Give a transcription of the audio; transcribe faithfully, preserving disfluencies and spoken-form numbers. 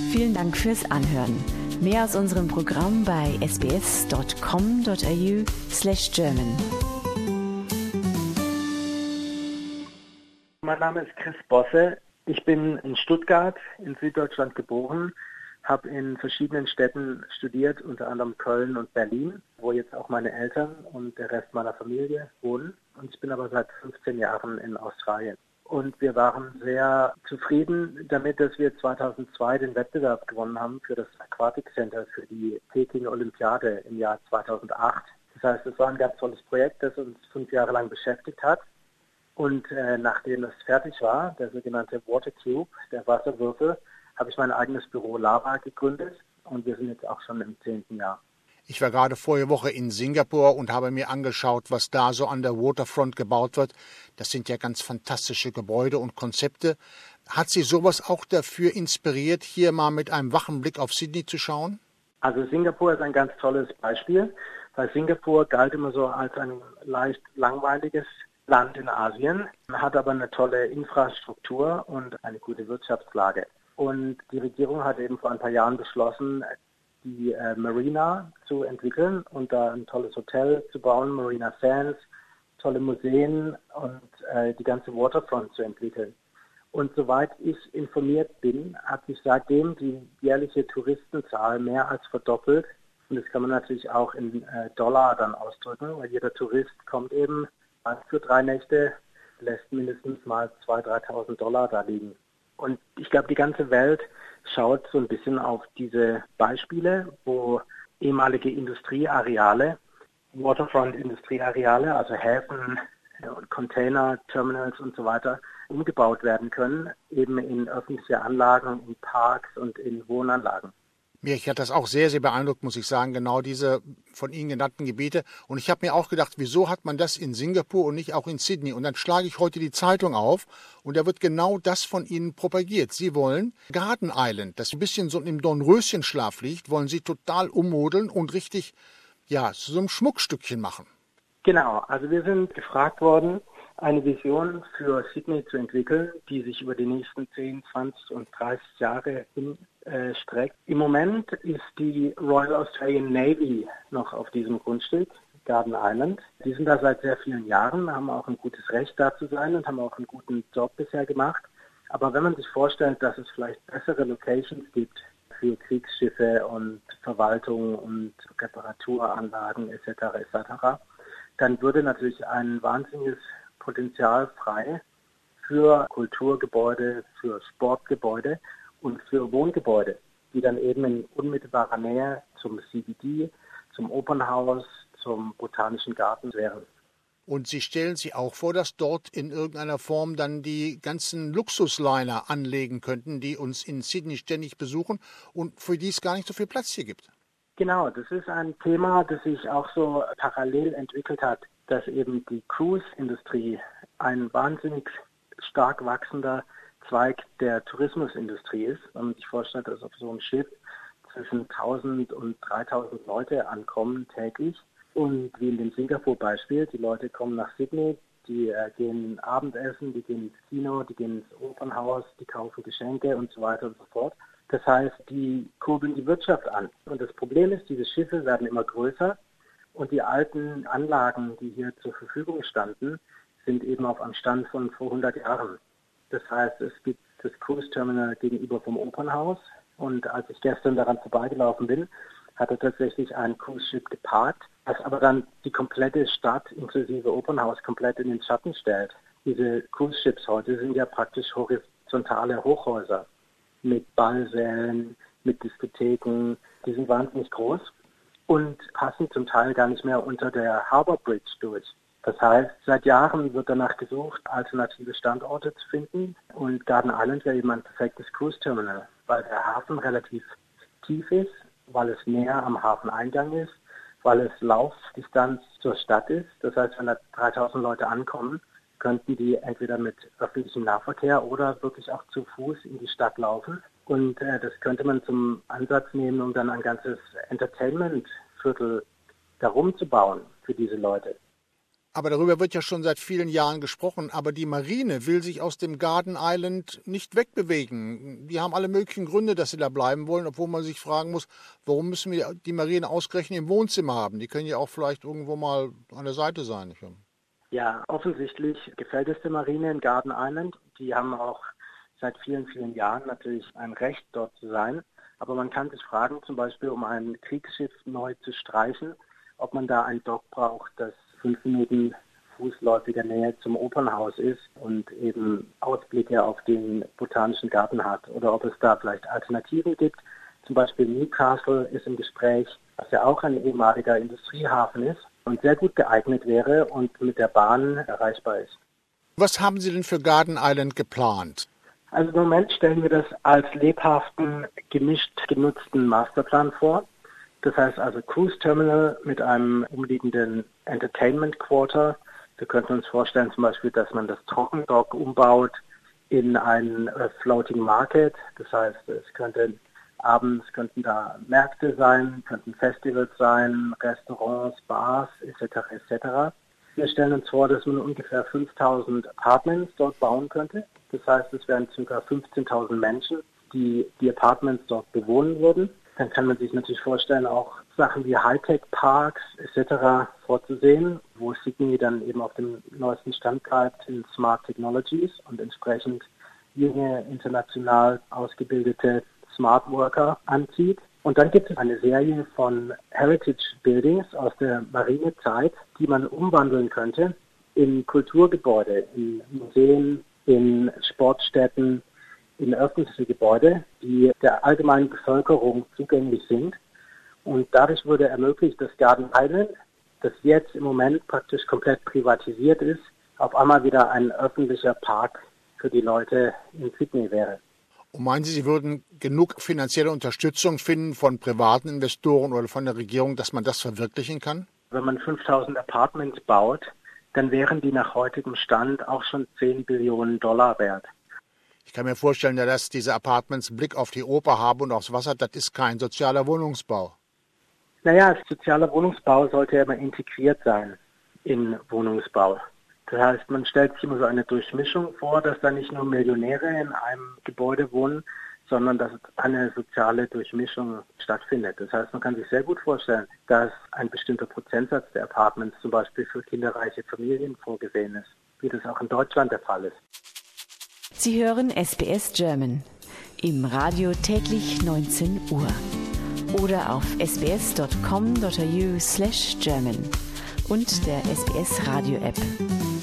Vielen Dank fürs Anhören. Mehr aus unserem Programm bei sbs.com.au slash German. Mein Name ist Chris Bosse. Ich bin in Stuttgart in Süddeutschland geboren, habe in verschiedenen Städten studiert, unter anderem Köln und Berlin, wo jetzt auch meine Eltern und der Rest meiner Familie wohnen. Und ich bin aber seit fünfzehn Jahren in Australien. Und wir waren sehr zufrieden damit, dass wir zweitausendzwei den Wettbewerb gewonnen haben für das Aquatic Center für die Peking Olympiade im Jahr zweitausendacht. Das heißt, es war ein ganz tolles Projekt, das uns fünf Jahre lang beschäftigt hat. Und äh, nachdem das fertig war, der sogenannte Water Cube, der Wasserwürfel, habe ich mein eigenes Büro Lava gegründet und wir sind jetzt auch schon im zehnten Jahr. Ich war gerade vorige Woche in Singapur und habe mir angeschaut, was da so an der Waterfront gebaut wird. Das sind ja ganz fantastische Gebäude und Konzepte. Hat Sie sowas auch dafür inspiriert, hier mal mit einem wachen Blick auf Sydney zu schauen? Also Singapur ist ein ganz tolles Beispiel, weil Singapur galt immer so als ein leicht langweiliges Land in Asien, hat aber eine tolle Infrastruktur und eine gute Wirtschaftslage. Und die Regierung hat eben vor ein paar Jahren beschlossen, die äh, Marina zu entwickeln und da ein tolles Hotel zu bauen, Marina Sands, tolle Museen und äh, die ganze Waterfront zu entwickeln. Und soweit ich informiert bin, hat sich seitdem die jährliche Touristenzahl mehr als verdoppelt. Und das kann man natürlich auch in äh, Dollar dann ausdrücken, weil jeder Tourist kommt eben für drei Nächte, lässt mindestens mal zweitausend, dreitausend Dollar da liegen. Und ich glaube, die ganze Welt schaut so ein bisschen auf diese Beispiele, wo ehemalige Industrieareale, Waterfront-Industrieareale, also Häfen, Container, Terminals und so weiter, umgebaut werden können, eben in öffentliche Anlagen, in Parks und in Wohnanlagen. Mich hat das auch sehr, sehr beeindruckt, muss ich sagen, genau diese von Ihnen genannten Gebiete. Und ich habe mir auch gedacht, wieso hat man das in Singapur und nicht auch in Sydney? Und dann schlage ich heute die Zeitung auf und da wird genau das von Ihnen propagiert. Sie wollen Garden Island, das ein bisschen so im Dornröschenschlaf liegt, wollen Sie total ummodeln und richtig, ja, zu so einem Schmuckstückchen machen. Genau, also wir sind gefragt worden, eine Vision für Sydney zu entwickeln, die sich über die nächsten zehn, zwanzig und dreißig Jahre hin äh, streckt. Im Moment ist die Royal Australian Navy noch auf diesem Grundstück, Garden Island. Die sind da seit sehr vielen Jahren, haben auch ein gutes Recht da zu sein und haben auch einen guten Job bisher gemacht. Aber wenn man sich vorstellt, dass es vielleicht bessere Locations gibt für Kriegsschiffe und Verwaltung und Reparaturanlagen et cetera et cetera, dann würde natürlich ein wahnsinniges Potenzial frei für Kulturgebäude, für Sportgebäude und für Wohngebäude, die dann eben in unmittelbarer Nähe zum C B D, zum Opernhaus, zum Botanischen Garten wären. Und Sie stellen sich auch vor, dass dort in irgendeiner Form dann die ganzen Luxusliner anlegen könnten, die uns in Sydney ständig besuchen und für die es gar nicht so viel Platz hier gibt. Genau, das ist ein Thema, das sich auch so parallel entwickelt hat, dass eben die Cruise-Industrie ein wahnsinnig stark wachsender Zweig der Tourismusindustrie ist. Wenn man sich vorstellt, dass auf so einem Schiff zwischen tausend und dreitausend Leute ankommen täglich. Und wie in dem Singapur-Beispiel, die Leute kommen nach Sydney, die äh, gehen Abendessen, die gehen ins Kino, die gehen ins Opernhaus, die kaufen Geschenke und so weiter und so fort. Das heißt, die kurbeln die Wirtschaft an. Und das Problem ist, diese Schiffe werden immer größer und die alten Anlagen, die hier zur Verfügung standen, sind eben auf einem Stand von vor hundert Jahren. Das heißt, es gibt das Cruise Terminal gegenüber vom Opernhaus und als ich gestern daran vorbeigelaufen bin, hat er tatsächlich ein Cruise-Schiff geparkt, das aber dann die komplette Stadt inklusive Opernhaus komplett in den Schatten stellt. Diese Cruise-Ships heute sind ja praktisch horizontale Hochhäuser mit Ballsälen, mit Diskotheken, die sind wahnsinnig groß und passen zum Teil gar nicht mehr unter der Harbour Bridge durch. Das heißt, seit Jahren wird danach gesucht, alternative Standorte zu finden und Garden Island wäre eben ein perfektes Cruise Terminal, weil der Hafen relativ tief ist, weil es näher am Hafeneingang ist, weil es Laufdistanz zur Stadt ist. Das heißt, wenn da dreitausend Leute ankommen, könnten die entweder mit öffentlichem Nahverkehr oder wirklich auch zu Fuß in die Stadt laufen. Und äh, das könnte man zum Ansatz nehmen, um dann ein ganzes Entertainment-Viertel darum zu bauen für diese Leute. Aber darüber wird ja schon seit vielen Jahren gesprochen. Aber die Marine will sich aus dem Garden Island nicht wegbewegen. Die haben alle möglichen Gründe, dass sie da bleiben wollen, obwohl man sich fragen muss, warum müssen wir die Marine ausgerechnet im Wohnzimmer haben? Die können ja auch vielleicht irgendwo mal an der Seite sein. Ja, offensichtlich gefällt es der Marine in Garden Island. Die haben auch seit vielen, vielen Jahren natürlich ein Recht, dort zu sein. Aber man kann sich fragen, zum Beispiel, um ein Kriegsschiff neu zu streichen, ob man da ein Dock braucht, das fünf Minuten fußläufiger Nähe zum Opernhaus ist und eben Ausblicke auf den Botanischen Garten hat. Oder ob es da vielleicht Alternativen gibt. Zum Beispiel Newcastle ist im Gespräch, was ja auch ein ehemaliger Industriehafen ist und sehr gut geeignet wäre und mit der Bahn erreichbar ist. Was haben Sie denn für Garden Island geplant? Also im Moment stellen wir das als lebhaften, gemischt genutzten Masterplan vor. Das heißt also Cruise Terminal mit einem umliegenden Entertainment Quarter. Wir könnten uns vorstellen zum Beispiel, dass man das Trockendock umbaut in ein äh, Floating Market. Das heißt, es könnte abends könnten da Märkte sein, könnten Festivals sein, Restaurants, Bars et cetera et cetera. Wir stellen uns vor, dass man ungefähr fünftausend Apartments dort bauen könnte. Das heißt, es wären ca. fünfzehntausend Menschen, die die Apartments dort bewohnen würden. Dann kann man sich natürlich vorstellen, auch Sachen wie Hightech-Parks et cetera vorzusehen, wo Sydney dann eben auf dem neuesten Stand bleibt in Smart Technologies und entsprechend junge, international ausgebildete Smart Worker anzieht. Und dann gibt es eine Serie von Heritage Buildings aus der Marinezeit, die man umwandeln könnte in Kulturgebäude, in Museen, in Sportstätten, in öffentliche Gebäude, die der allgemeinen Bevölkerung zugänglich sind. Und dadurch wurde ermöglicht, dass Garden Island, das jetzt im Moment praktisch komplett privatisiert ist, auf einmal wieder ein öffentlicher Park für die Leute in Sydney wäre. Und meinen Sie, Sie würden genug finanzielle Unterstützung finden von privaten Investoren oder von der Regierung, dass man das verwirklichen kann? Wenn man fünftausend Apartments baut, dann wären die nach heutigem Stand auch schon zehn Billionen Dollar wert. Ich kann mir vorstellen, dass diese Apartments Blick auf die Oper haben und aufs Wasser. Das ist kein sozialer Wohnungsbau. Naja, sozialer Wohnungsbau sollte ja immer integriert sein in Wohnungsbau. Das heißt, man stellt sich immer so eine Durchmischung vor, dass da nicht nur Millionäre in einem Gebäude wohnen, sondern dass eine soziale Durchmischung stattfindet. Das heißt, man kann sich sehr gut vorstellen, dass ein bestimmter Prozentsatz der Apartments zum Beispiel für kinderreiche Familien vorgesehen ist, wie das auch in Deutschland der Fall ist. Sie hören S B S German im Radio täglich neunzehn Uhr oder auf sbs dot com dot a u slash German und der S B S Radio App.